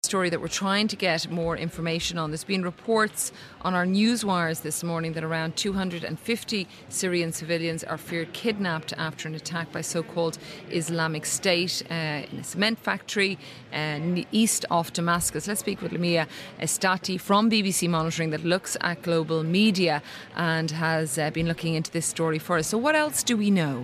Story that we're trying to get more information on. There's been reports on our news wires this morning that around 250 Syrian civilians are feared kidnapped after an attack by so-called Islamic State in a cement factory east of Damascus. Let's speak with Lamia Estati from BBC Monitoring that looks at global media and has been looking into this story for us. So what else do we know?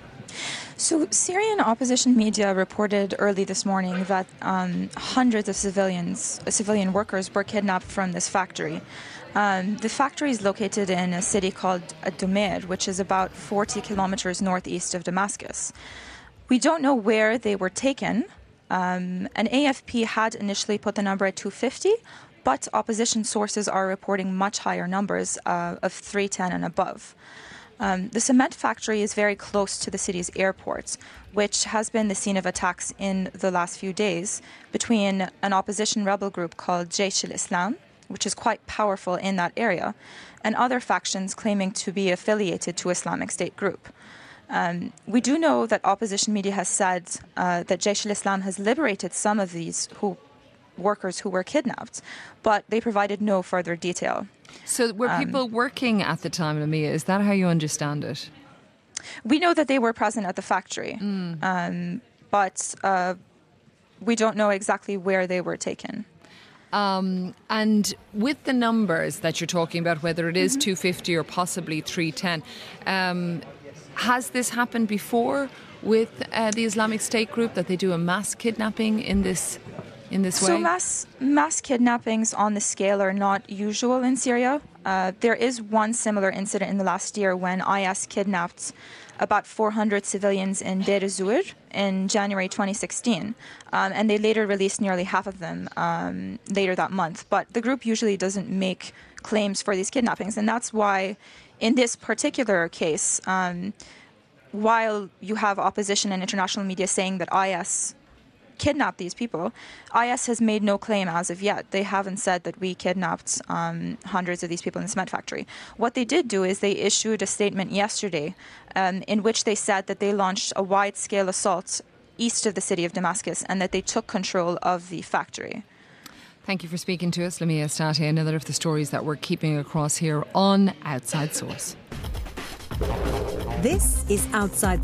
So Syrian opposition media reported early this morning that hundreds of civilian workers were kidnapped from this factory. The factory is located in a city called Ad-Dumair, which is about 40 kilometers northeast of Damascus. We don't know where they were taken. And AFP had initially put the number at 250, but opposition sources are reporting much higher numbers of 310 and above. The cement factory is very close to the city's airport, which has been the scene of attacks in the last few days between an opposition rebel group called Jaish al-Islam, which is quite powerful in that area, and other factions claiming to be affiliated to Islamic State group. We do know that opposition media has said that Jaish al-Islam has liberated some of these workers who were kidnapped, but they provided no further detail. So were people working at the time, Lamia? Is that how you understand it? We know that they were present at the factory, but we don't know exactly where they were taken. And with the numbers that you're talking about, whether it is 250 or possibly 310, has this happened before with the Islamic State group, that they do a mass kidnapping in this way? So mass kidnappings on the scale are not usual in Syria. There is one similar incident in the last year when IS kidnapped about 400 civilians in Deir ez-Zor in January 2016. And they later released nearly half of them later that month. But the group usually doesn't make claims for these kidnappings. And that's why in this particular case, while you have opposition and international media saying that IS kidnapped these people, IS has made no claim as of yet. They haven't said that we kidnapped hundreds of these people in the cement factory. What they did do is they issued a statement yesterday in which they said that they launched a wide-scale assault east of the city of Damascus and that they took control of the factory. Thank you for speaking to us, Lamia Estati. Another of the stories that we're keeping across here on Outside Source. This is Outside